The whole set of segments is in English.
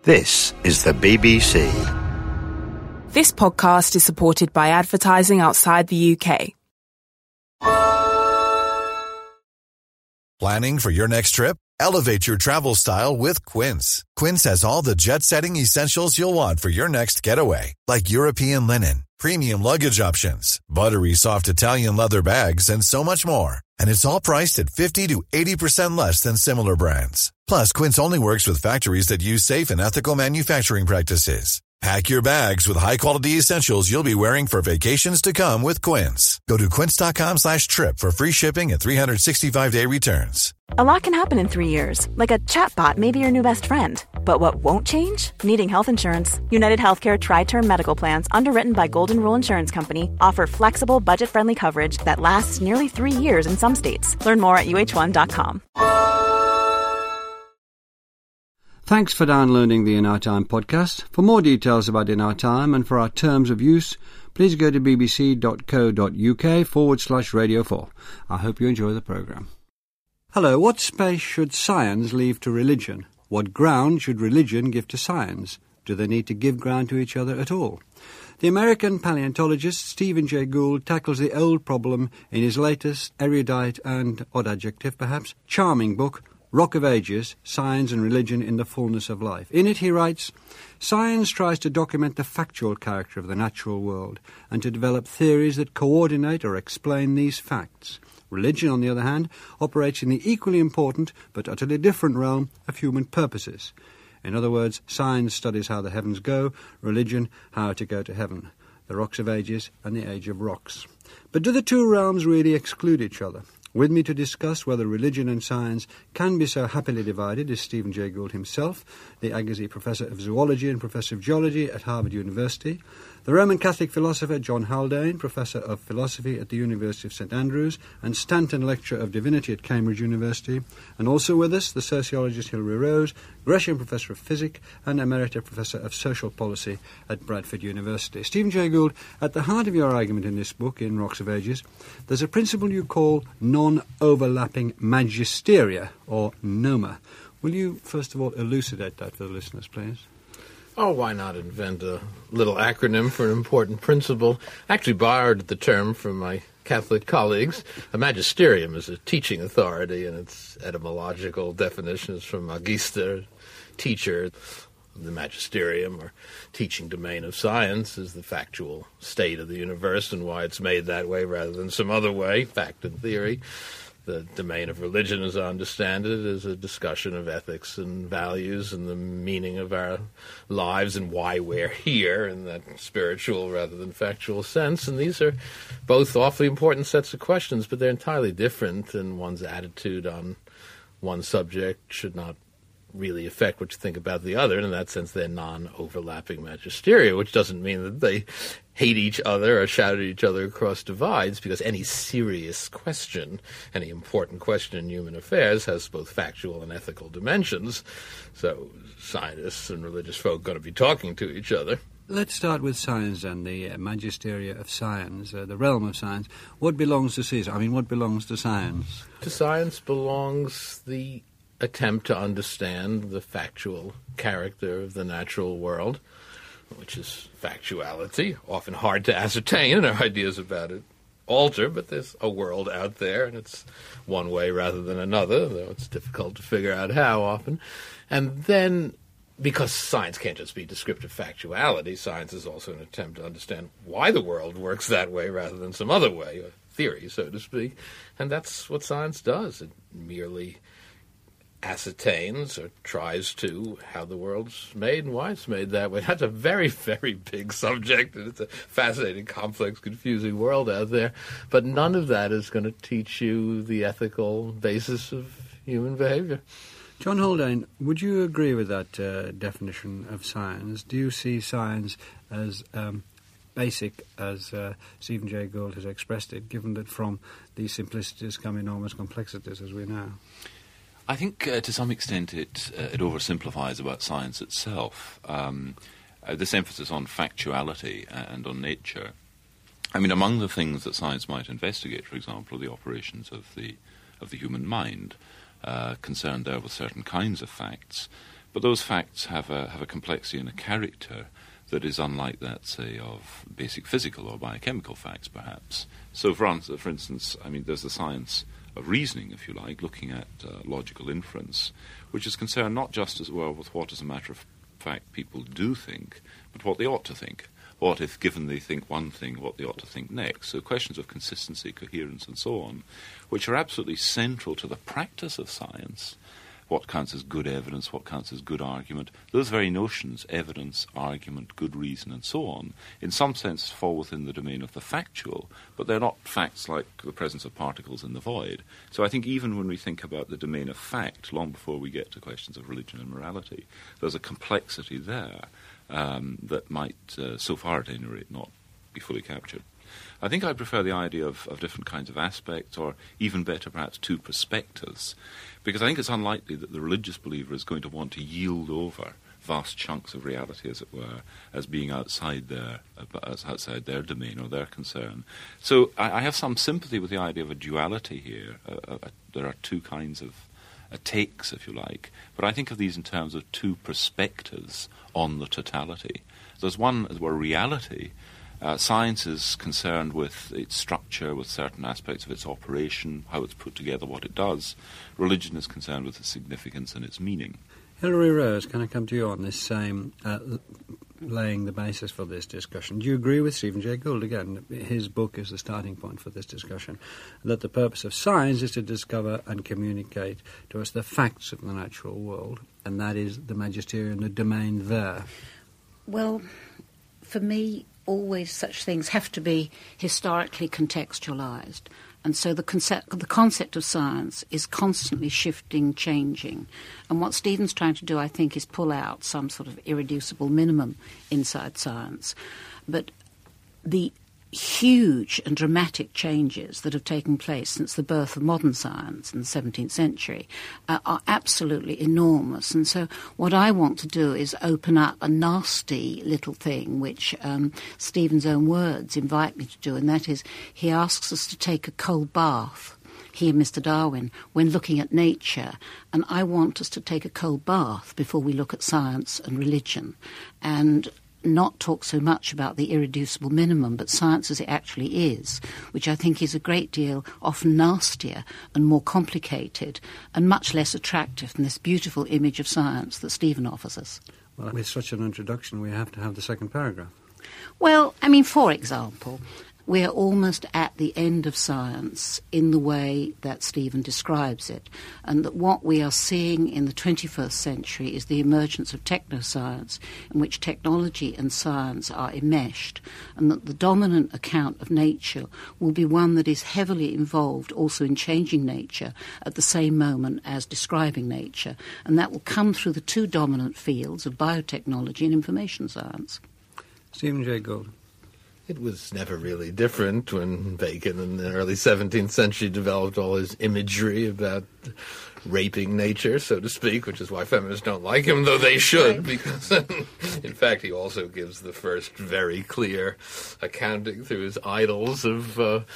This is the BBC. This podcast is supported by advertising outside the UK. Planning for your next trip? Elevate your travel style with Quince. Quince has all the jet-setting essentials you'll want for your next getaway, like European linen, premium luggage options, buttery soft Italian leather bags, and so much more. And it's all priced at 50 to 80% less than similar brands. Plus, Quince only works with factories that use safe and ethical manufacturing practices. Pack your bags with high-quality essentials you'll be wearing for vacations to come with Quince. Go to quince.com/trip for free shipping and 365-day returns. A lot can happen in 3 years, like a chatbot may be your new best friend. But what won't change? Needing health insurance. United Healthcare Tri-Term Medical Plans, underwritten by Golden Rule Insurance Company, offer flexible, budget-friendly coverage that lasts nearly 3 years in some states. Learn more at uh1.com. Thanks for downloading the In Our Time podcast. For more details about In Our Time and for our terms of use, please go to bbc.co.uk/Radio 4. I hope you enjoy the programme. Hello, what space should science leave to religion? What ground should religion give to science? Do they need to give ground to each other at all? The American paleontologist Stephen Jay Gould tackles the old problem in his latest erudite and, odd adjective perhaps, charming book, Rock of Ages, Science and Religion in the Fullness of Life. In it he writes, "Science tries to document the factual character of the natural world and to develop theories that coordinate or explain these facts. Religion, on the other hand, operates in the equally important but utterly different realm of human purposes. In other words, science studies how the heavens go, religion how to go to heaven. The Rocks of Ages and the Age of Rocks." But do the two realms really exclude each other? With me to discuss whether religion and science can be so happily divided is Stephen Jay Gould himself, the Agassiz Professor of Zoology and Professor of Geology at Harvard University, the Roman Catholic philosopher John Haldane, Professor of Philosophy at the University of St Andrews and Stanton Lecturer of Divinity at Cambridge University, and also with us the sociologist Hilary Rose, Gresham Professor of Physics and Emerita Professor of Social Policy at Bradford University. Stephen Jay Gould, at the heart of your argument in this book, in Rocks of Ages, there's a principle you call non-overlapping magisteria, or NOMA. Will you, first of all, elucidate that for the listeners, please? Oh, why not invent a little acronym for an important principle? I actually borrowed the term from my Catholic colleagues. A magisterium is a teaching authority, and its etymological definition is from magister, teacher. The magisterium, or teaching domain of science, is the factual state of the universe and why it's made that way rather than some other way, fact and theory. The domain of religion, as I understand it, is a discussion of ethics and values and the meaning of our lives and why we're here in that spiritual rather than factual sense. And these are both awfully important sets of questions, but they're entirely different, and one's attitude on one subject should not really affect what you think about the other. And in that sense, they're non-overlapping magisteria, which doesn't mean that they hate each other or shout at each other across divides, because any serious question, any important question in human affairs has both factual and ethical dimensions. So scientists and religious folk are going to be talking to each other. Let's start with science and the magisteria of science, the realm of science. What belongs to Caesar? I mean, what belongs to science? To science belongs the attempt to understand the factual character of the natural world, which is factuality, often hard to ascertain, and our ideas about it alter, but there's a world out there, and it's one way rather than another, though it's difficult to figure out how often. And then, because science can't just be descriptive factuality, science is also an attempt to understand why the world works that way rather than some other way, a theory, so to speak. And that's what science does. It merely ascertains or tries to how the world's made and why it's made that way. That's a very, very big subject, and it's a fascinating, complex, confusing world out there. But none of that is going to teach you the ethical basis of human behavior. John Haldane, would you agree with that definition of science? Do you see science as basic, as Stephen Jay Gould has expressed it, given that from these simplicities come enormous complexities, as we know? I think to some extent it oversimplifies about science itself. This emphasis on factuality and on nature. I mean, among the things that science might investigate, for example, are the operations of the human mind, concerned there with certain kinds of facts. But those facts have a complexity and a character that is unlike that, say, of basic physical or biochemical facts, perhaps. So, for instance, I mean, there's the science of reasoning, if you like, looking at logical inference, which is concerned not just as well with what, as a matter of fact, people do think, but what they ought to think. What if, given they think one thing, what they ought to think next? So questions of consistency, coherence, and so on, which are absolutely central to the practice of science. What counts as good evidence, what counts as good argument. Those very notions, evidence, argument, good reason, and so on, in some sense fall within the domain of the factual, but they're not facts like the presence of particles in the void. So I think even when we think about the domain of fact, long before we get to questions of religion and morality, there's a complexity there that might, so far at any rate, not be fully captured. I think I prefer the idea of different kinds of aspects, or even better, perhaps, two perspectives, because I think it's unlikely that the religious believer is going to want to yield over vast chunks of reality, as it were, as being outside their domain or their concern. So I have some sympathy with the idea of a duality here. There are two kinds of takes, if you like, but I think of these in terms of two perspectives on the totality. There's one where reality. Science is concerned with its structure, with certain aspects of its operation, how it's put together, what it does. Religion is concerned with its significance and its meaning. Hilary Rose, can I come to you on this same laying the basis for this discussion? Do you agree with Stephen Jay Gould? Again, his book is the starting point for this discussion, that the purpose of science is to discover and communicate to us the facts of the natural world, and that is the magisterium, the domain there. Well, for me, always such things have to be historically contextualized. And so the concept of science is constantly shifting, changing. And what Stephen's trying to do, I think, is pull out some sort of irreducible minimum inside science. But the huge and dramatic changes that have taken place since the birth of modern science in the 17th century are absolutely enormous. And so what I want to do is open up a nasty little thing, which Stephen's own words invite me to do, and that is he asks us to take a cold bath, he and Mr. Darwin, when looking at nature. And I want us to take a cold bath before we look at science and religion, and not talk so much about the irreducible minimum, but science as it actually is, which I think is a great deal often nastier and more complicated and much less attractive than this beautiful image of science that Stephen offers us. Well, with such an introduction, we have to have the second paragraph. Well, I mean, for example, we are almost at the end of science in the way that Stephen describes it, and that what we are seeing in the 21st century is the emergence of technoscience, in which technology and science are enmeshed, and that the dominant account of nature will be one that is heavily involved also in changing nature at the same moment as describing nature, and that will come through the two dominant fields of biotechnology and information science. Stephen Jay Gould. It was never really different when Bacon in the early 17th century developed all his imagery about raping nature, so to speak, which is why feminists don't like him, though they should, because in fact he also gives the first very clear accounting through his idols of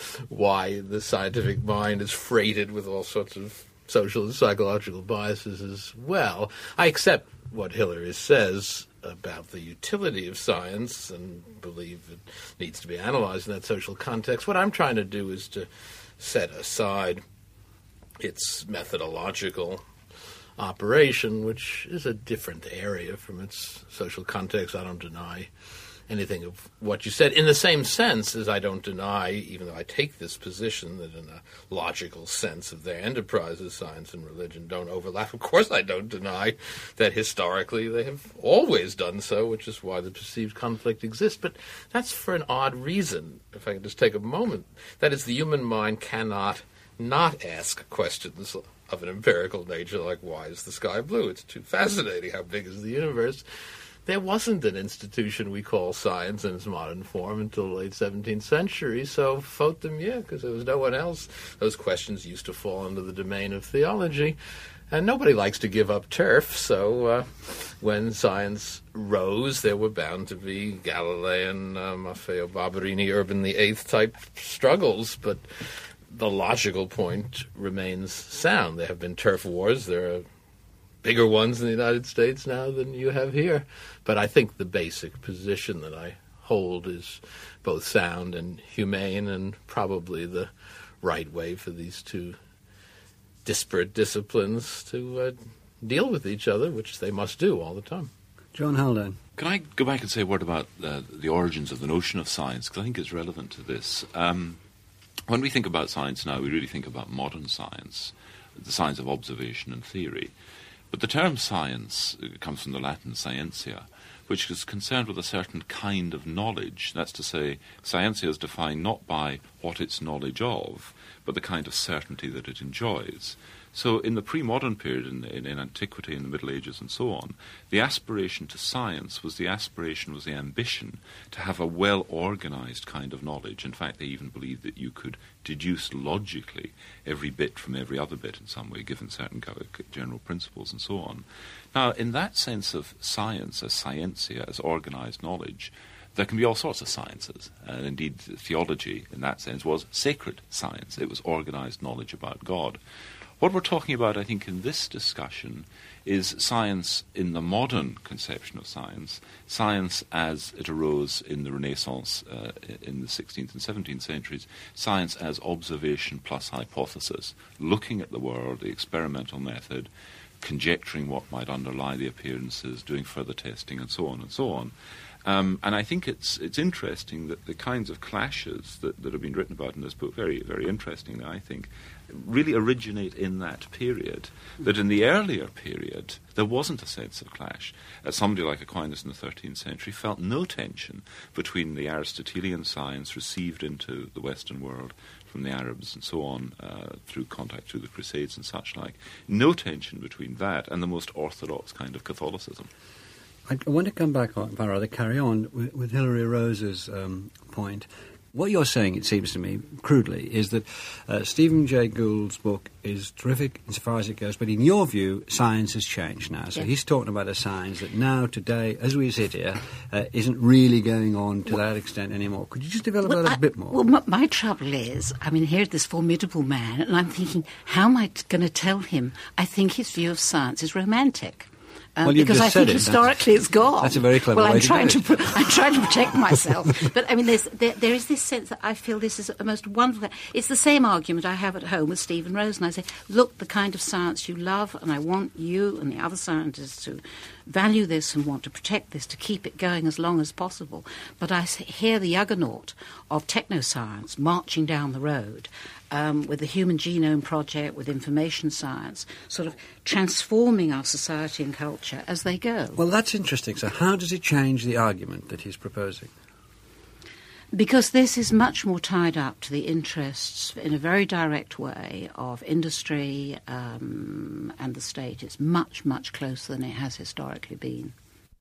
why the scientific mind is freighted with all sorts of social and psychological biases as well. I accept what Hilary says about the utility of science and believe it needs to be analyzed in that social context. What I'm trying to do is to set aside its methodological operation, which is a different area from its social context. I don't deny anything of what you said, in the same sense as I don't deny, even though I take this position, that in a logical sense of their enterprises, science and religion don't overlap. Of course I don't deny that historically they have always done so, which is why the perceived conflict exists. But that's for an odd reason, if I can just take a moment. That is, the human mind cannot not ask questions of an empirical nature like, why is the sky blue? It's too fascinating. How big is the universe? There wasn't an institution we call science in its modern form until the late 17th century, so faute de mieux, because there was no one else. Those questions used to fall under the domain of theology, and nobody likes to give up turf, so when science rose, there were bound to be Galilean, Maffeo Barberini, Urban VIII type struggles, but the logical point remains sound. There have been turf wars, there are bigger ones in the United States now than you have here. But I think the basic position that I hold is both sound and humane, and probably the right way for these two disparate disciplines to deal with each other, which they must do all the time. John Haldane. Can I go back and say a word about the origins of the notion of science, because I think it's relevant to this. When we think about science now, we really think about modern science, the science of observation and theory. But the term science comes from the Latin scientia, which is concerned with a certain kind of knowledge. That's to say, scientia is defined not by what it's knowledge of, but the kind of certainty that it enjoys. So in the pre-modern period, in antiquity, in the Middle Ages and so on, the aspiration to science was the ambition to have a well-organized kind of knowledge. In fact, they even believed that you could deduce logically every bit from every other bit in some way, given certain general principles and so on. Now, in that sense of science, as scientia, as organized knowledge, there can be all sorts of sciences. And indeed, theology, in that sense, was sacred science. It was organized knowledge about God. What we're talking about, I think, in this discussion is science in the modern conception of science, science as it arose in the Renaissance in the 16th and 17th centuries, science as observation plus hypothesis, looking at the world, the experimental method, conjecturing what might underlie the appearances, doing further testing, and so on and so on. And I think it's interesting that the kinds of clashes that have been written about in this book, very, very interestingly, I think, really originate in that period. That in the earlier period, there wasn't a sense of clash. Somebody like Aquinas in the 13th century felt no tension between the Aristotelian science received into the Western world from the Arabs and so on, through contact through the Crusades and such like. No tension between that and the most orthodox kind of Catholicism. I want to come back on, or rather carry on with Hilary Rose's point. What you're saying, it seems to me, crudely, is that Stephen Jay Gould's book is terrific insofar as it goes, but in your view, science has changed now. So he's talking about a science that now, today, as we sit here, isn't really going on to that extent anymore. Could you just develop that a bit more? Well, my trouble is, I mean, here's this formidable man, and I'm thinking, how am I going to tell him I think his view of science is romantic? Because I think historically it's gone. That's a very clever way I'm to trying do it. I'm trying to protect myself. But, I mean, there is this sense that I feel this is a most wonderful... It's the same argument I have at home with Stephen Rose, and I say, look, the kind of science you love, and I want you and the other scientists to value this and want to protect this, to keep it going as long as possible. But I hear the juggernaut of technoscience marching down the road, with the Human Genome Project, with information science, sort of transforming our society and culture as they go. Well, that's interesting. So how does it change the argument that he's proposing? Because this is much more tied up to the interests, in a very direct way, of industry and the state. It's much, much closer than it has historically been.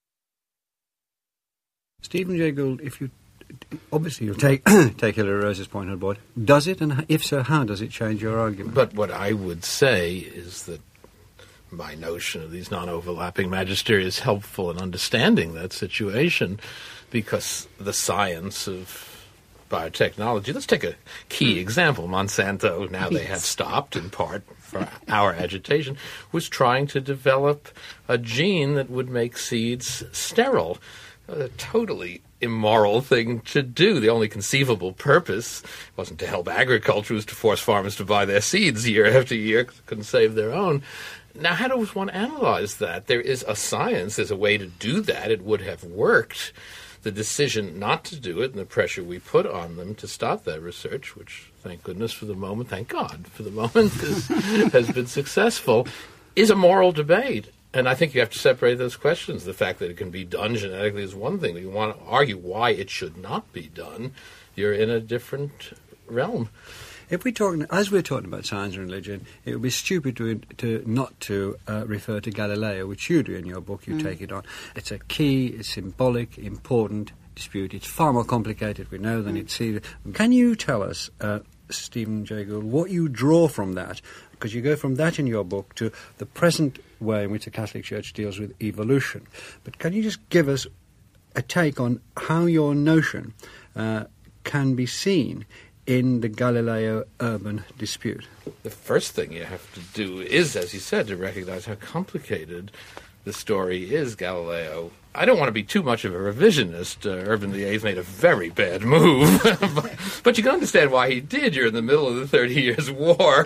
Stephen Jay Gould, if you... Obviously, you'll take Hilary Rose's point on board. Does it? And if so, how does it change your argument? But what I would say is that my notion of these non-overlapping magisteria is helpful in understanding that situation, because the science of biotechnology, let's take a key example. Monsanto, now they have stopped in part for our agitation, was trying to develop a gene that would make seeds sterile. A totally immoral thing to do. The only conceivable purpose wasn't to help agriculture, it was to force farmers to buy their seeds year after year, couldn't save their own. Now, how does one analyze that? There is a science, there's a way to do that. It would have worked. The decision not to do it and the pressure we put on them to stop that research, which, thank goodness for the moment, thank God for the moment, has been successful, is a moral debate. And I think you have to separate those questions. The fact that it can be done genetically is one thing. If you want to argue why it should not be done, you're in a different realm. If we're talking, as we're talking about science and religion, it would be stupid to not refer to Galileo, which you do in your book. You take it on. It's a key, it's symbolic, important dispute. It's far more complicated, we know, than it's either. Can you tell us, Stephen Jay Gould, what you draw from that? Because you go from that in your book to the present way in which the Catholic Church deals with evolution. But can you just give us a take on how your notion can be seen in the Galileo-Urban dispute? The first thing you have to do is, as you said, to recognize how complicated the story is, Galileo. I don't want to be too much of a revisionist. Urban VIII made a very bad move. but you can understand why he did. You're in the middle of the 30 Years' War.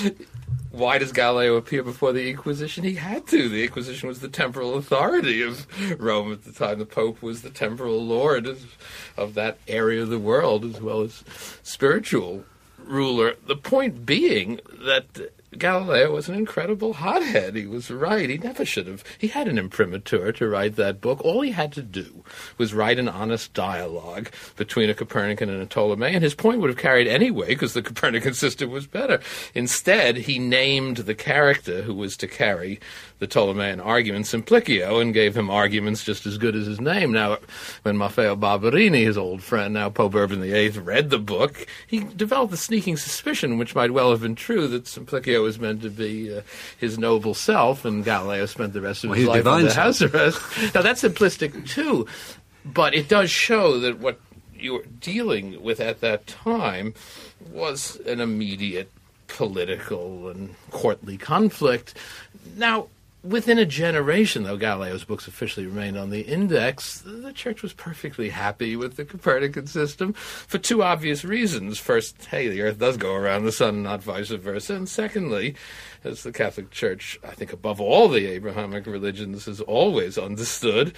Why does Galileo appear before the Inquisition? He had to. The Inquisition was the temporal authority of Rome at the time. The Pope was the temporal lord of that area of the world, as well as spiritual ruler. The point being that Galileo was an incredible hothead. He was right. He never should have. He had an imprimatur to write that book. All he had to do was write an honest dialogue between a Copernican and a Ptolemaean. His point would have carried anyway because the Copernican system was better. Instead, he named the character who was to carry the Ptolemaean argument Simplicio and gave him arguments just as good as his name. Now, when Maffeo Barberini, his old friend, now Pope Urban VIII, read the book, he developed a sneaking suspicion, which might well have been true, that Simplicio was meant to be his noble self, and Galileo spent the rest of his life under house arrest. Now, that's simplistic, too, but it does show that what you were dealing with at that time was an immediate political and courtly conflict. Now, within a generation, though Galileo's books officially remained on the index, the Church was perfectly happy with the Copernican system for two obvious reasons. First, hey, the Earth does go around the sun, not vice versa. And secondly, as the Catholic Church, I think above all the Abrahamic religions, has always understood,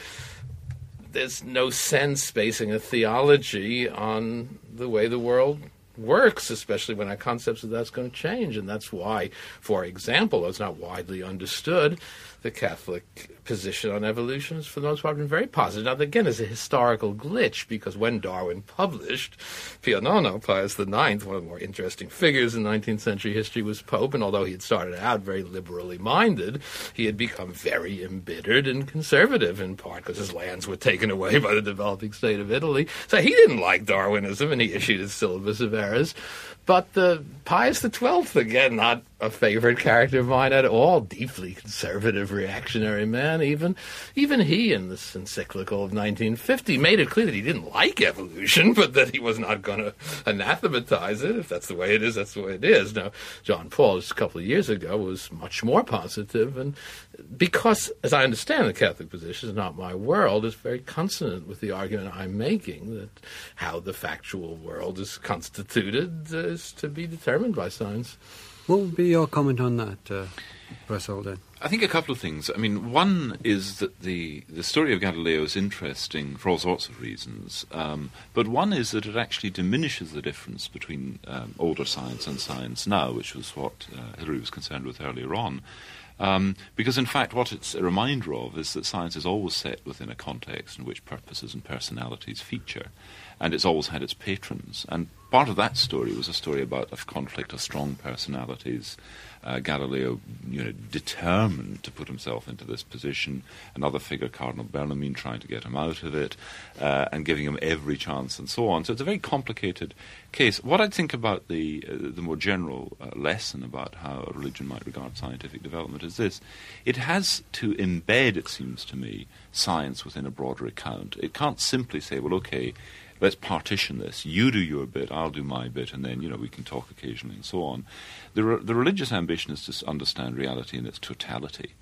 there's no sense basing a theology on the way the world works, especially when our concepts of that's going to change. And that's why, for example, though it's not widely understood, the Catholic position on evolution is for the most part been very positive. Now, again, there's a historical glitch, because when Darwin published, Pio IX, Pius IX, one of the more interesting figures in 19th century history, was Pope, and although he had started out very liberally minded, he had become very embittered and conservative, in part because his lands were taken away by the developing state of Italy. So he didn't like Darwinism, and he issued his syllabus of errors. But Pius XII, again, not a favorite character of mine at all, deeply conservative, reactionary man. Even he, in this encyclical of 1950, made it clear that he didn't like evolution, but that he was not going to anathematize it. If that's the way it is, that's the way it is. Now, John Paul, just a couple of years ago, was much more positive, and because, as I understand the Catholic position, is not my world, is very consonant with the argument I'm making that how the factual world is constituted is to be determined by science. What would be your comment on that, Professor Haldane? I think a couple of things. I mean, one is that the story of Galileo is interesting for all sorts of reasons, but one is that it actually diminishes the difference between older science and science now, which was what Hilary was concerned with earlier on. Because, in fact, what it's a reminder of is that science is always set within a context in which purposes and personalities feature, and it's always had its patrons. And part of that story was a story about a conflict of strong personalities. Galileo, determined to put himself into this position. Another figure, Cardinal Bellarmine, trying to get him out of it, and giving him every chance, and so on. So it's a very complicated case. What I think about the more general lesson about how a religion might regard scientific development is this: it has to embed, it seems to me, science within a broader account. It can't simply say, well, okay, let's partition this. You do your bit, I'll do my bit, and then, we can talk occasionally and so on. The religious ambition is to understand reality in its totality.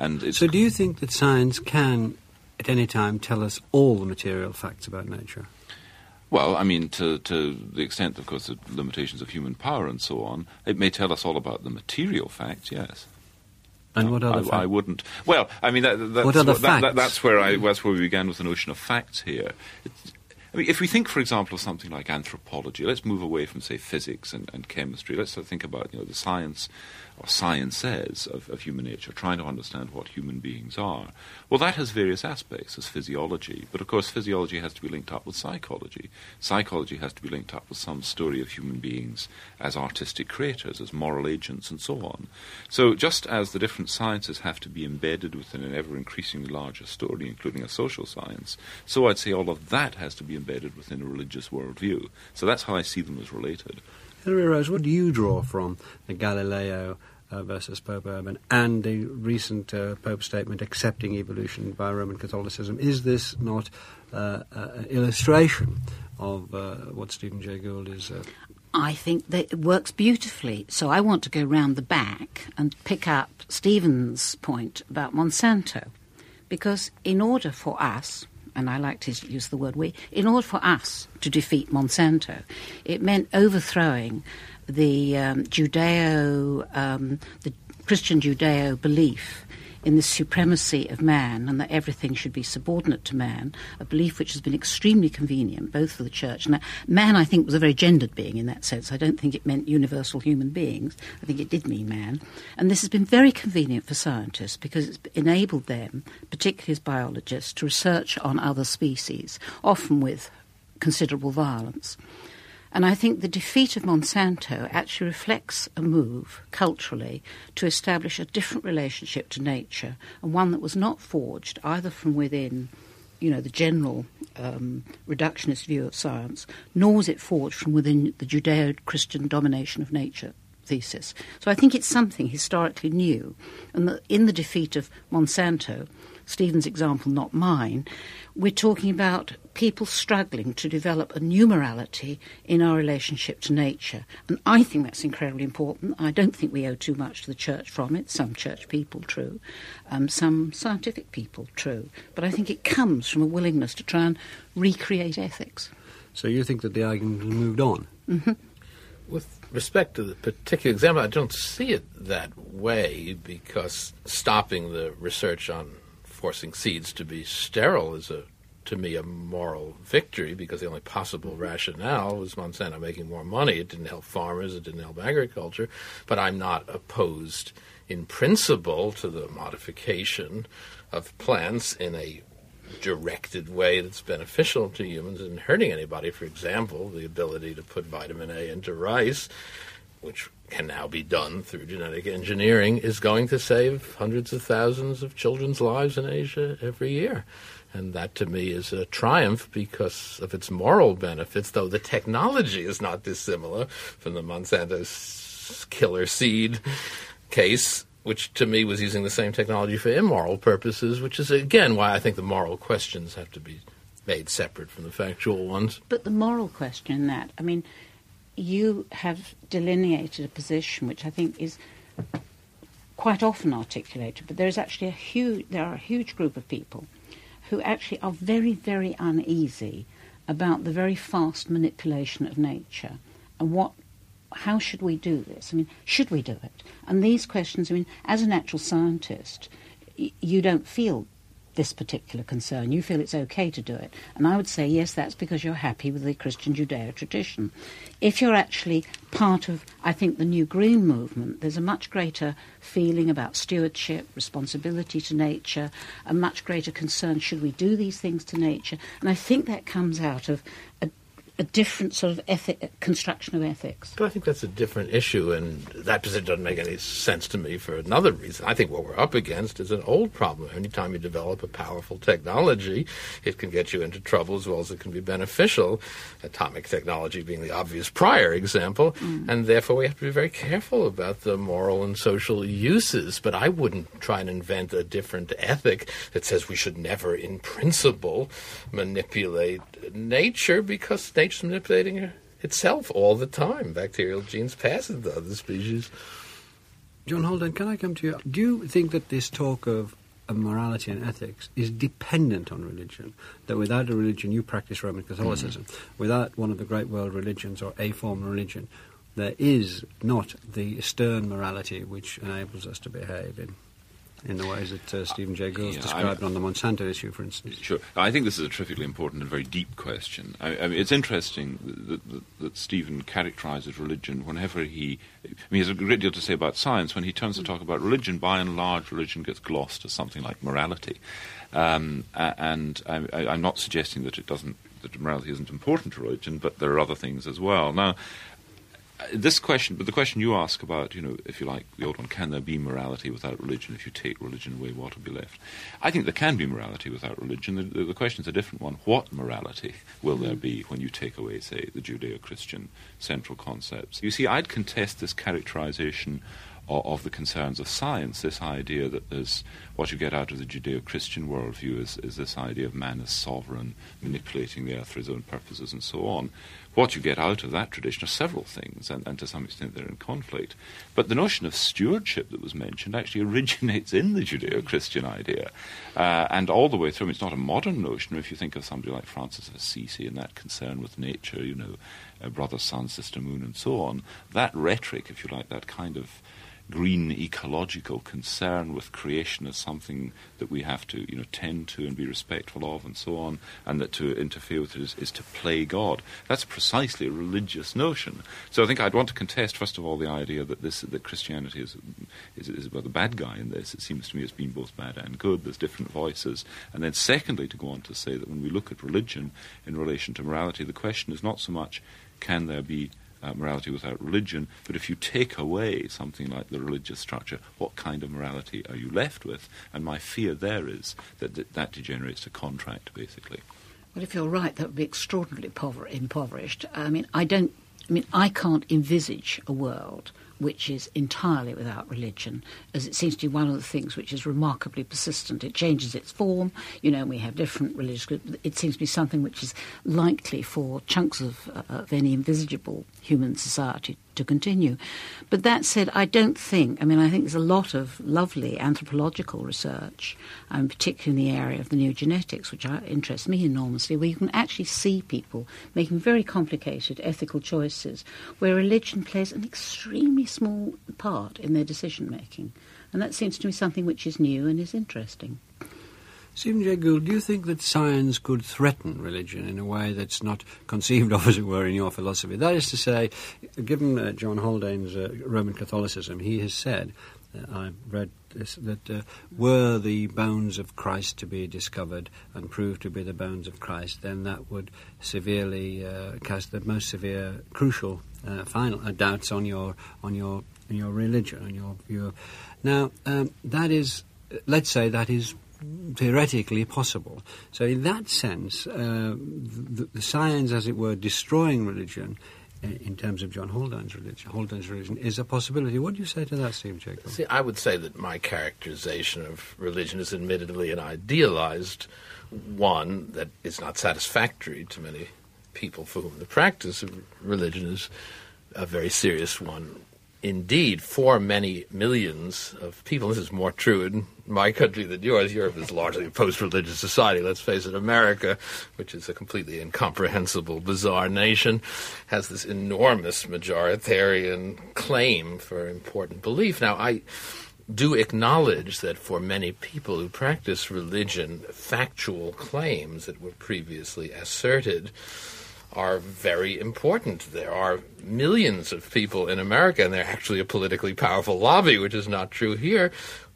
So do you think that science can, at any time, tell us all the material facts about nature? Well, I mean, to the extent, of course, the limitations of human power and so on, it may tell us all about the material facts, yes. And what other facts? I wouldn't. Well, I mean, that's where we began with the notion of facts here. I mean, if we think, for example, of something like anthropology, let's move away from, say, physics and chemistry. Let's think about, the science or sciences of human nature, trying to understand what human beings are. Well, that has various aspects as physiology, but of course physiology has to be linked up with psychology. Psychology has to be linked up with some story of human beings as artistic creators, as moral agents, and so on. So just as the different sciences have to be embedded within an ever-increasingly larger story, including a social science, so I'd say all of that has to be embedded within a religious worldview. So that's how I see them as related. Hilary Rose, what do you draw from the Galileo versus Pope Urban and the recent Pope statement accepting evolution by Roman Catholicism? Is this not an illustration of what Stephen Jay Gould is I think that it works beautifully. So I want to go round the back and pick up Stephen's point about Monsanto. Because in order for us, and I like to use the word we, in order for us to defeat Monsanto, it meant overthrowing the the Christian Judeo belief in the supremacy of man and that everything should be subordinate to man, a belief which has been extremely convenient both for the church. And man, I think, was a very gendered being in that sense. I don't think it meant universal human beings. I think it did mean man. And this has been very convenient for scientists because it's enabled them, particularly as biologists, to research on other species, often with considerable violence. And I think the defeat of Monsanto actually reflects a move, culturally, to establish a different relationship to nature, and one that was not forged either from within, the general reductionist view of science, nor was it forged from within the Judeo-Christian domination of nature thesis. So I think it's something historically new, and that in the defeat of Monsanto, Stephen's example, not mine, we're talking about people struggling to develop a new morality in our relationship to nature. And I think that's incredibly important. I don't think we owe too much to the church from it. Some church people, true. Some scientific people, true. But I think it comes from a willingness to try and recreate ethics. So you think that the argument has moved on? Mm-hmm. With respect to the particular example, I don't see it that way, because stopping the research on forcing seeds to be sterile is, to me, a moral victory, because the only possible rationale was Monsanto making more money. It didn't help farmers, it didn't help agriculture. But I'm not opposed in principle to the modification of plants in a directed way that's beneficial to humans and hurting anybody. For example, the ability to put vitamin A into rice, which can now be done through genetic engineering, is going to save hundreds of thousands of children's lives in Asia every year. And that, to me, is a triumph because of its moral benefits, though the technology is not dissimilar from the Monsanto killer seed case, which to me was using the same technology for immoral purposes, which is, again, why I think the moral questions have to be made separate from the factual ones. But the moral question in that, you have delineated a position which I think is quite often articulated, but there is actually there are a huge group of people who actually are very, very uneasy about the very fast manipulation of nature and how should we do this? Should we do it? And these questions, as a natural scientist, you don't feel this particular concern. You feel it's okay to do it. And I would say, yes, that's because you're happy with the Christian Judeo tradition. If you're actually part of, I think, the New Green movement, there's a much greater feeling about stewardship, responsibility to nature, a much greater concern, should we do these things to nature? And I think that comes out of a different sort of construction of ethics. But I think that's a different issue, and that position doesn't make any sense to me for another reason. I think what we're up against is an old problem. Anytime you develop a powerful technology, it can get you into trouble as well as it can be beneficial, atomic technology being the obvious prior example, and therefore we have to be very careful about the moral and social uses. But I wouldn't try and invent a different ethic that says we should never, in principle, manipulate nature, because nature's manipulating itself all the time. Bacterial genes pass into other species. John Haldane, can I come to you? Do you think that this talk of morality and ethics is dependent on religion? That without a religion, you practice Roman Catholicism, without one of the great world religions or a form of religion, there is not the stern morality which enables us to behave in the ways that Stephen Jay Gould described on the Monsanto issue, for instance. Sure. I think this is a terrifically important and very deep question. It's interesting that Stephen characterises religion whenever he has a great deal to say about science. When he turns to talk about religion, by and large, religion gets glossed as something like morality. And I'm not suggesting that that morality isn't important to religion, but there are other things as well. Now, the question you ask about, if you like, the old one, can there be morality without religion? If you take religion away, what will be left? I think there can be morality without religion. The question's a different one. What morality will there be when you take away, say, the Judeo-Christian central concepts? You see, I'd contest this characterization of the concerns of science, this idea that there's what you get out of the Judeo-Christian worldview is this idea of man as sovereign, manipulating the earth for his own purposes and so on, what you get out of that tradition are several things, and to some extent they're in conflict. But the notion of stewardship that was mentioned actually originates in the Judeo-Christian idea, and all the way through. It's not a modern notion. If you think of somebody like Francis of Assisi and that concern with nature, brother, sun, sister, moon, and so on, that rhetoric, if you like, that kind of green ecological concern with creation as something that we have to, tend to and be respectful of and so on, and that to interfere with it is to play God. That's precisely a religious notion. So I think I'd want to contest, first of all, the idea that Christianity is about the bad guy in this. It seems to me it's been both bad and good. There's different voices. And then secondly, to go on to say that when we look at religion in relation to morality, the question is not so much can there be morality without religion, but if you take away something like the religious structure, what kind of morality are you left with? And my fear there is that degenerates to contract, basically. Well, if you're right, that would be extraordinarily impoverished. I can't envisage a world which is entirely without religion, as it seems to be one of the things which is remarkably persistent. It changes its form, we have different religious groups. It seems to be something which is likely for chunks of any envisageable human society to continue. But that said, I think there's a lot of lovely anthropological research, particularly in the area of the new genetics, which interests me enormously, where you can actually see people making very complicated ethical choices, where religion plays an extremely small part in their decision-making. And that seems to me something which is new and is interesting. Stephen Jay Gould, do you think that science could threaten religion in a way that's not conceived of, as it were, in your philosophy? That is to say, given John Haldane's Roman Catholicism, he has said, I've read this, that were the bones of Christ to be discovered and proved to be the bones of Christ, then that would severely cast the most severe, crucial, final doubts on your religion, on your view. Now, that is, let's say, that is theoretically possible. So in that sense, the science, as it were, destroying religion in terms of John Haldane's religion is a possibility. What do you say to that, Stephen Jacob? See, I would say that my characterization of religion is admittedly an idealized one that is not satisfactory to many people for whom the practice of religion is a very serious one. Indeed, for many millions of people, this is more true in my country than yours. Europe is largely a post-religious society. Let's face it, America, which is a completely incomprehensible, bizarre nation, has this enormous majoritarian claim for important belief. Now, I do acknowledge that for many people who practice religion, factual claims that were previously asserted are very important. There are millions of people in America, and they're actually a politically powerful lobby, which is not true here,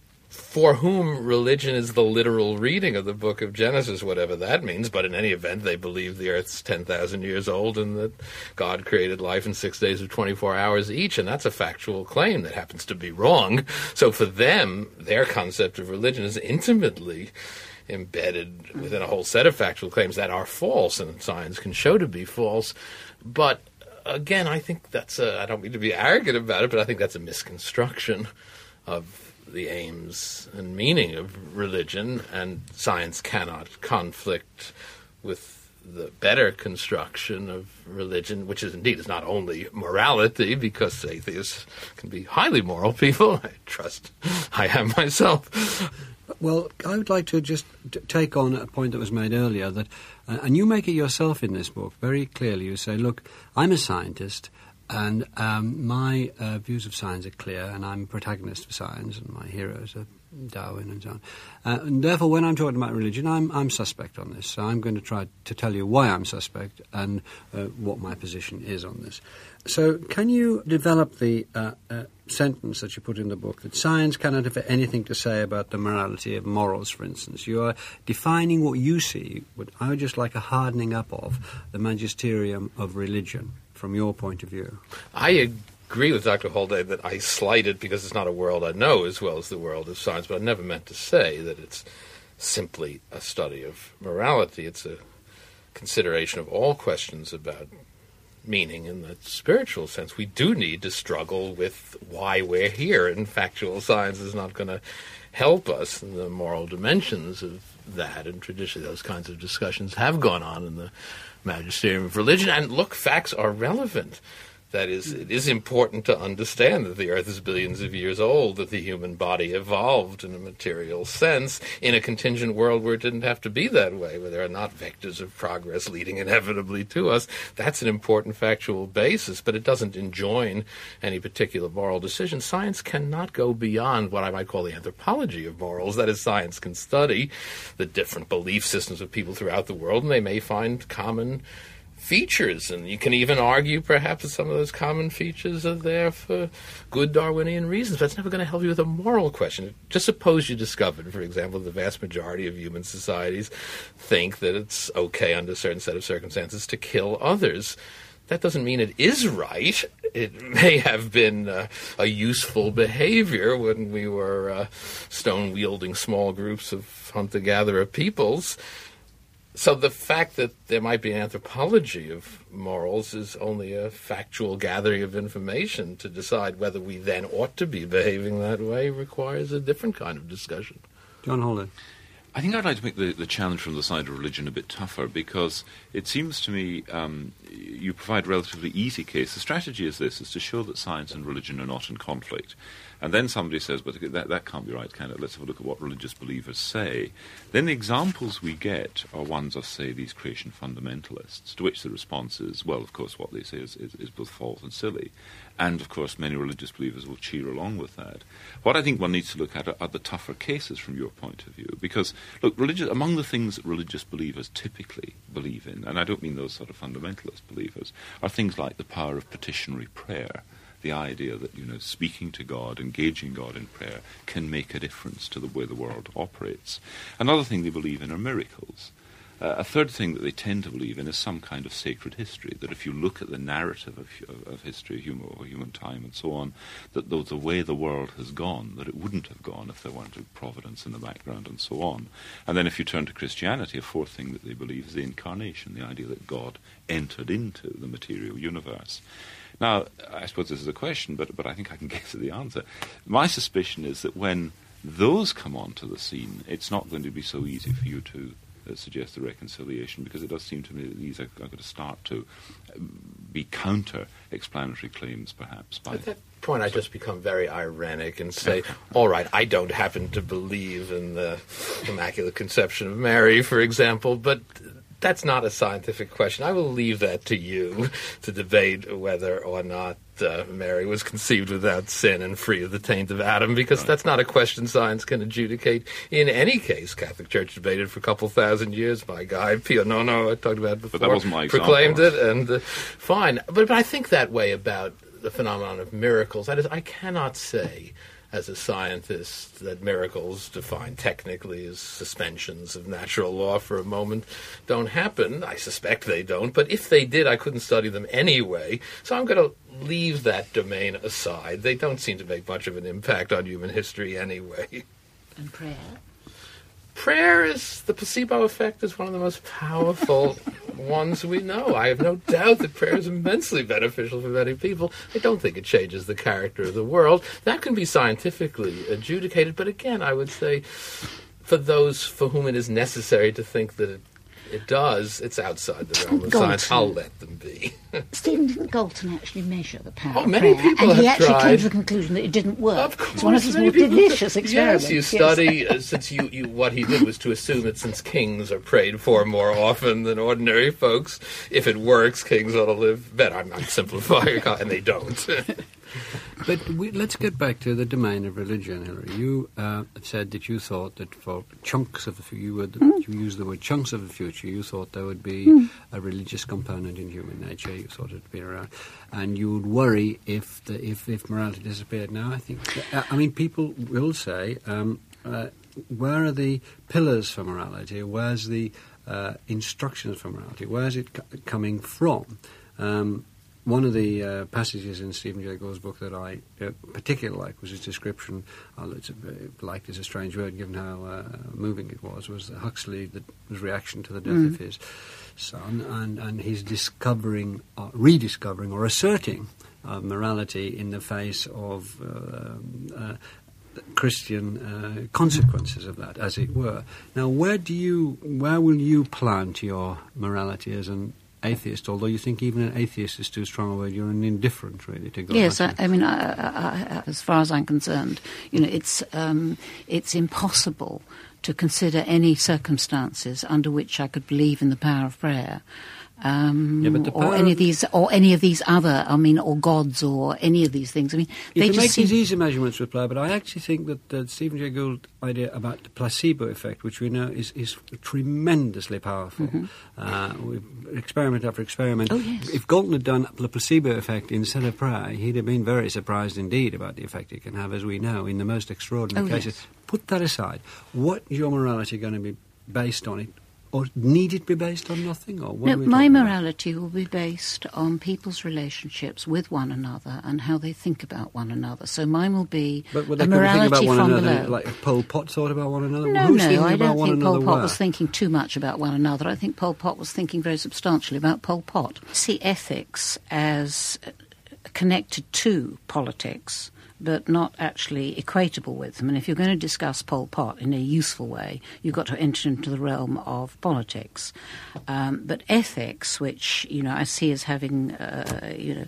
for whom religion is the literal reading of the book of Genesis, whatever that means. But in any event, they believe the earth's 10,000 years old and that God created life in 6 days of 24 hours each, and that's a factual claim that happens to be wrong. So for them, their concept of religion is intimately embedded within a whole set of factual claims that are false, and science can show to be false. But again, I think I don't mean to be arrogant about it, but I think that's a misconstruction of the aims and meaning of religion, and science cannot conflict with the better construction of religion, which is not only morality, because atheists can be highly moral people. I trust I am myself. Well, I would like to just take on a point that was made earlier, that, and you make it yourself in this book very clearly. You say, look, I'm a scientist, and my views of science are clear, and I'm a protagonist for science, and my heroes are Darwin and so on. And therefore, when I'm talking about religion, I'm suspect on this. So I'm going to try to tell you why I'm suspect and what my position is on this. So can you develop the sentence that you put in the book, that science cannot have anything to say about the morality of morals, for instance? You are defining what you see, what I would just like a hardening up of the magisterium of religion from your point of view. I agree with Dr. Haldane that I slight it because it's not a world I know as well as the world of science, but I never meant to say that it's simply a study of morality. It's a consideration of all questions about meaning in the spiritual sense. We do need to struggle with why we're here, and factual science is not going to help us in the moral dimensions of that. And traditionally those kinds of discussions have gone on in the magisterium of religion. And look, facts are relevant. That is, it is important to understand that the Earth is billions of years old, that the human body evolved in a material sense in a contingent world where it didn't have to be that way, where there are not vectors of progress leading inevitably to us. That's an important factual basis, but it doesn't enjoin any particular moral decision. Science cannot go beyond what I might call the anthropology of morals. That is, science can study the different belief systems of people throughout the world, and they may find common features, and you can even argue perhaps that some of those common features are there for good Darwinian reasons, but it's never going to help you with a moral question. Just suppose you discovered, for example, the vast majority of human societies think that it's okay under a certain set of circumstances to kill others. That doesn't mean it is right. It may have been a useful behavior when we were stone-wielding small groups of hunter-gatherer peoples. So the fact that there might be an anthropology of morals is only a factual gathering of information. To decide whether we then ought to be behaving that way requires a different kind of discussion. John Holden. I think I'd like to make the challenge from the side of religion a bit tougher, because it seems to me you provide a relatively easy case. The strategy is this, is to show that science and religion are not in conflict. And then somebody says, but that can't be right, can it? Let's have a look at what religious believers say. Then the examples we get are ones of, say, these creation fundamentalists, to which the response is, well, of course, what they say is both false and silly. And, of course, many religious believers will cheer along with that. What I think one needs to look at are the tougher cases from your point of view. Because, look, among the things that religious believers typically believe in, and I don't mean those sort of fundamentalist believers, are things like the power of petitionary prayer. The idea that, speaking to God, engaging God in prayer, can make a difference to the way the world operates. Another thing they believe in are miracles. A third thing that they tend to believe in is some kind of sacred history, that if you look at the narrative of history, human time and so on, that the way the world has gone, that it wouldn't have gone if there weren't a providence in the background and so on. And then if you turn to Christianity, a fourth thing that they believe is the incarnation, the idea that God entered into the material universe. Now, I suppose this is a question, but I think I can guess at the answer. My suspicion is that when those come onto the scene, it's not going to be so easy for you to suggest a reconciliation, because it does seem to me that these are going to start to be counter-explanatory claims, perhaps. At that point, I just become very ironic and say, all right, I don't happen to believe in the Immaculate Conception of Mary, for example, but that's not a scientific question. I will leave that to you to debate whether or not Mary was conceived without sin and free of the taint of Adam, because that's not a question science can adjudicate in any case. Catholic Church debated for a couple thousand years. My guy, Pio Nono, I talked about it before, but that wasn't my example, proclaimed it, and fine. But I think that way about the phenomenon of miracles. That is, I cannot say as a scientist that miracles defined technically as suspensions of natural law for a moment don't happen. I suspect they don't, but if they did, I couldn't study them anyway. So I'm going to leave that domain aside. They don't seem to make much of an impact on human history anyway. And prayer? Prayer is, the placebo effect is one of the most powerful ones we know. I have no doubt that prayer is immensely beneficial for many people. I don't think it changes the character of the world. That can be scientifically adjudicated, but again, I would say for those for whom it is necessary to think that it does, it's outside the realm of science. I'll let them be. Stephen, didn't Galton actually measure the power of many prayer? people and he have actually tried. Came to the conclusion that it didn't work. Of course, it's one of his more delicious experiments. Yes, you study, since you what he did was to assume that since kings are prayed for more often than ordinary folks, if it works, kings ought to live better. I'm simplifying, and they don't. But let's get back to the domain of religion, Hilary. You said that you thought that for chunks of the future, you used the word chunks of the future, you thought there would be a religious component in human nature. You thought it would be around, and you would worry if morality disappeared. Now, I think, people will say, where are the pillars for morality? Where's the instructions for morality? Where is it coming from? One of the passages in Stephen Jay Gould's book that I particularly like was his description, liked is a strange word given how moving it was Huxley's reaction to the death of his son, and his rediscovering or asserting morality in the face of Christian consequences of that, as it were. Now, where will you plant your morality as an atheist? Although you think even an atheist is too strong a word, you're an indifferent, really, to God. Yes, I mean, as far as I'm concerned, it's impossible to consider any circumstances under which I could believe in the power of prayer. Or any of these other, or gods, or any of these things. I mean, you can make these easy measurements with prayer, but I actually think that Stephen Jay Gould's idea about the placebo effect, which we know is tremendously powerful. Experiment after experiment. Oh, yes. If Galton had done the placebo effect instead of prayer, he'd have been very surprised indeed about the effect it can have, as we know, in the most extraordinary cases. Yes. Put that aside. What is your morality going to be based on? It? Or need it be based on nothing? Or no, my morality will be based on people's relationships with one another and how they think about one another. So mine will be a morality from below. Like Pol Pot thought about one another? No, I don't think Pol Pot was thinking too much about one another. I think Pol Pot was thinking very substantially about Pol Pot. See ethics as connected to politics, but not actually equatable with them. And if you're going to discuss Pol Pot in a useful way, you've got to enter into the realm of politics. But ethics, which, I see as having, a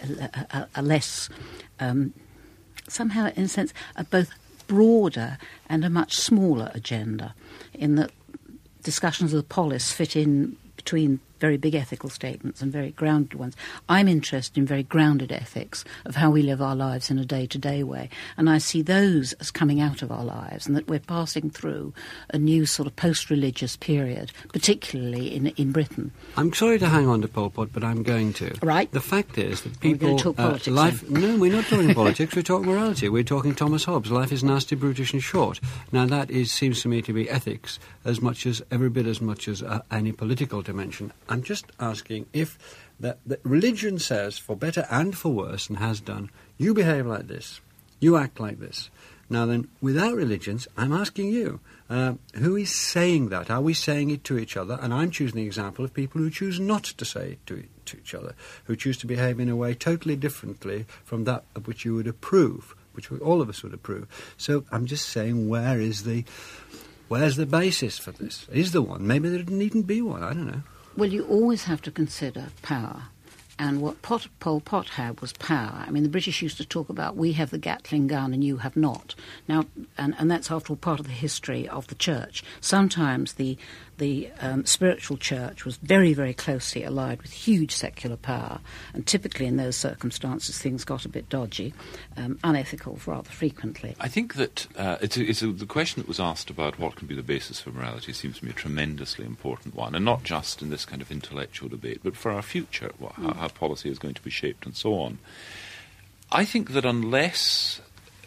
less, somehow, in a sense, a both broader and a much smaller agenda, in that discussions of the polis fit in between very big ethical statements and very grounded ones. I'm interested in very grounded ethics of how we live our lives in a day-to-day way. And I see those as coming out of our lives, and that we're passing through a new sort of post-religious period, particularly in Britain. I'm sorry to hang on to Pol Pot, but I'm going to. Right. The fact is that people... We're going to talk politics. No, we're not talking politics, we're talking morality. We're talking Thomas Hobbes. Life is nasty, brutish and short. Now that seems to me to be ethics every bit as much as any political dimension. I'm just asking if that religion says, for better and for worse, and has done, you behave like this, you act like this. Now then, without religions, I'm asking you, who is saying that? Are we saying it to each other? And I'm choosing the example of people who choose not to say it to each other, who choose to behave in a way totally differently from that of which you would approve, which all of us would approve. So I'm just saying, where's the basis for this? Is there one? Maybe there needn't be one, I don't know. Well, you always have to consider power. And what Pol Pot had was power. I mean, the British used to talk about, we have the Gatling gun and you have not. Now, and that's, after all, part of the history of the church. Sometimes the spiritual church was very, very closely allied with huge secular power. And typically in those circumstances, things got a bit dodgy, unethical rather frequently. I think that the question that was asked about what can be the basis for morality seems to me a tremendously important one, and not just in this kind of intellectual debate, but for our future, how policy is going to be shaped and so on. I think that unless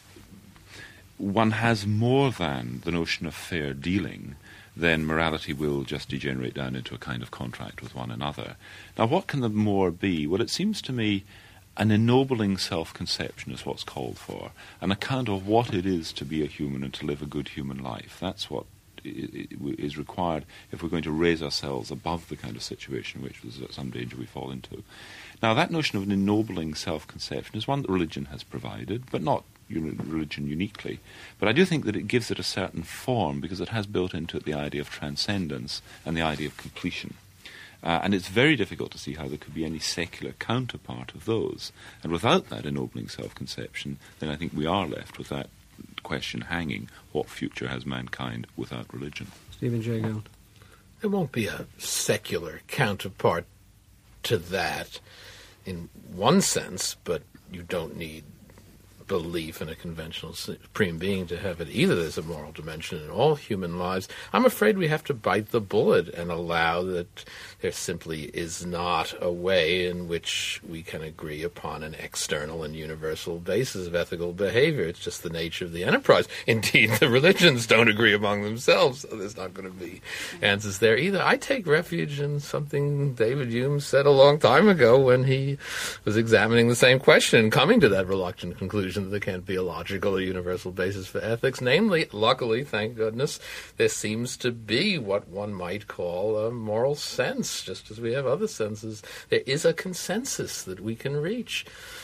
one has more than the notion of fair dealing, then morality will just degenerate down into a kind of contract with one another. Now, what can the more be? Well, it seems to me an ennobling self-conception is what's called for, an account of what it is to be a human and to live a good human life. That's what is required if we're going to raise ourselves above the kind of situation which there's some danger we fall into. Now, that notion of an ennobling self-conception is one that religion has provided, but not religion uniquely. But I do think that it gives it a certain form because it has built into it the idea of transcendence and the idea of completion. And it's very difficult to see how there could be any secular counterpart of those. And without that ennobling self-conception, then I think we are left with that question hanging, what future has mankind without religion? Stephen Jay Gould. There won't be a secular counterpart to that in one sense, but you don't need belief in a conventional supreme being to have it either. There's a moral dimension in all human lives. I'm afraid we have to bite the bullet and allow that there simply is not a way in which we can agree upon an external and universal basis of ethical behavior. It's just the nature of the enterprise. Indeed, the religions don't agree among themselves, so there's not going to be answers there either. I take refuge in something David Hume said a long time ago when he was examining the same question and coming to that reluctant conclusion that there can't be a logical or universal basis for ethics. Namely, luckily, thank goodness, there seems to be what one might call a moral sense, just as we have other senses. There is a consensus that we can reach.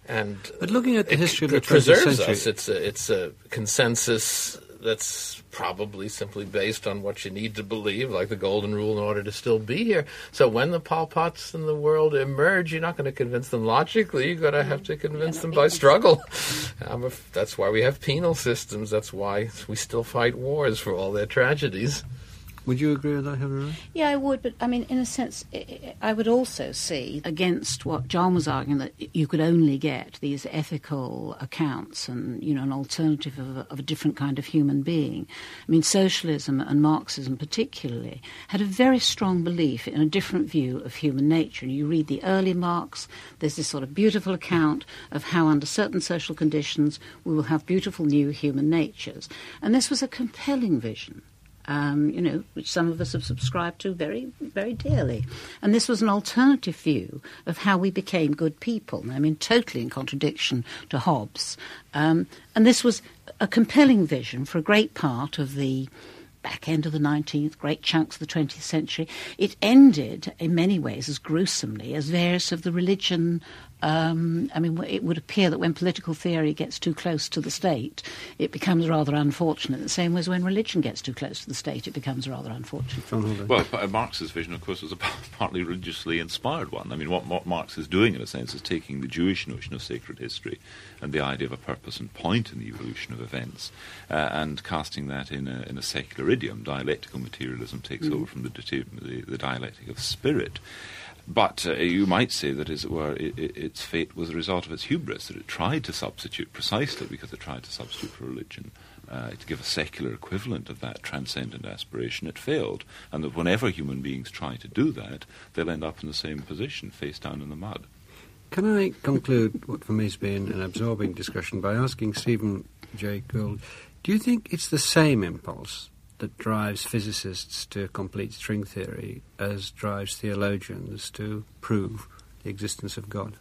But looking at the history of the 20th preserves century, us. It's a consensus that's probably simply based on what you need to believe, like the Golden Rule, in order to still be here. So when the Pol Pots in the world emerge, you're not going to convince them logically. You're going to have to convince them by struggle. That's why we have penal systems. That's why we still fight wars, for all their tragedies. Would you agree with that, Hilary? Yeah, I would, but I mean, in a sense, I would also see against what John was arguing, that you could only get these ethical accounts and, an alternative of a different kind of human being. I mean, socialism and Marxism particularly had a very strong belief in a different view of human nature. And you read the early Marx, there's this sort of beautiful account of how under certain social conditions we will have beautiful new human natures. And this was a compelling vision. Which some of us have subscribed to very, very dearly. And this was an alternative view of how we became good people. I mean, totally in contradiction to Hobbes. And this was a compelling vision for a great part of the back end of the 19th, great chunks of the 20th century. It ended, in many ways, as gruesomely as various of the religion. It would appear that when political theory gets too close to the state, it becomes rather unfortunate. The same way as when religion gets too close to the state, it becomes rather unfortunate. Well, Marx's vision, of course, was a partly religiously inspired one. I mean, what Marx is doing, in a sense, is taking the Jewish notion of sacred history and the idea of a purpose and point in the evolution of events and casting that in a secular idiom. Dialectical materialism takes over from the dialectic of spirit. But you might say that, as it were, its fate was a result of its hubris, that it tried to substitute, precisely because it tried to substitute for religion, to give a secular equivalent of that transcendent aspiration. It failed, and that whenever human beings try to do that, they'll end up in the same position, face down in the mud. Can I conclude what for me has been an absorbing discussion by asking Stephen Jay Gould, do you think it's the same impulse that drives physicists to complete string theory as drives theologians to prove the existence of God?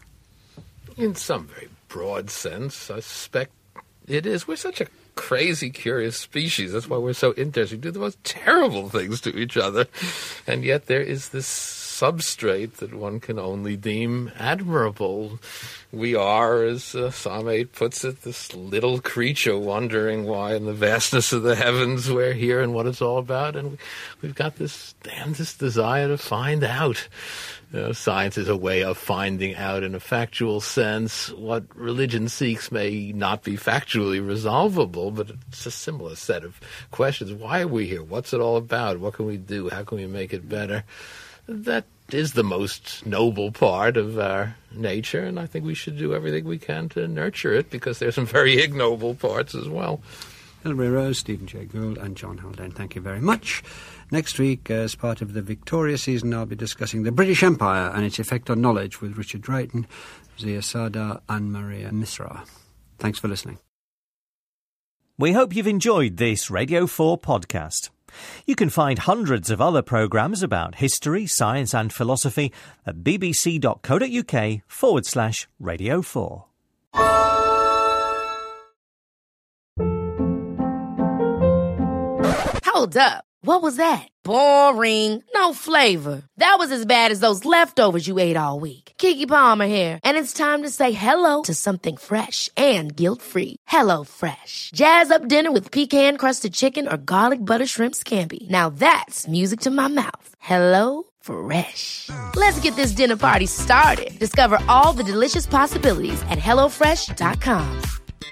In some very broad sense, I suspect it is. We're such a crazy, curious species. That's why we're so interested. We do the most terrible things to each other. And yet there is this substrate that one can only deem admirable. We are, as Psalm 8 puts it, this little creature wondering why in the vastness of the heavens we're here and what it's all about. And we've got this desire to find out. Science is a way of finding out in a factual sense. What religion seeks may not be factually resolvable, but it's a similar set of questions. Why are we here? What's it all about? What can we do? How can we make it better? That is the most noble part of our nature, and I think we should do everything we can to nurture it, because there's some very ignoble parts as well. Hilary Rose, Stephen Jay Gould and John Haldane, thank you very much. Next week, as part of the Victoria season, I'll be discussing the British Empire and its effect on knowledge with Richard Drayton, Zia Sada and Maria Misra. Thanks for listening. We hope you've enjoyed this Radio 4 podcast. You can find hundreds of other programmes about history, science and philosophy at bbc.co.uk/Radio 4. Hold up. What was that? Boring. No flavor. That was as bad as those leftovers you ate all week. Keke Palmer here, and it's time to say hello to something fresh and guilt-free. Hello Fresh. Jazz up dinner with pecan-crusted chicken or garlic butter shrimp scampi. Now that's music to my mouth. Hello Fresh. Let's get this dinner party started. Discover all the delicious possibilities at HelloFresh.com.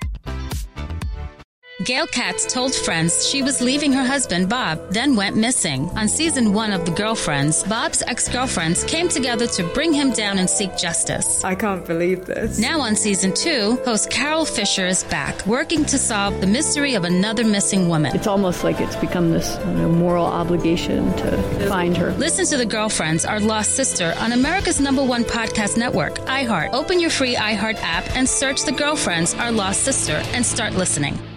Gail Katz told friends she was leaving her husband, Bob, then went missing. On season 1 of The Girlfriends, Bob's ex-girlfriends came together to bring him down and seek justice. I can't believe this. Now on season 2, host Carol Fisher is back, working to solve the mystery of another missing woman. It's almost like it's become this moral obligation to find her. Listen to The Girlfriends, Our Lost Sister on America's #1 podcast network, iHeart. Open your free iHeart app and search The Girlfriends, Our Lost Sister and start listening.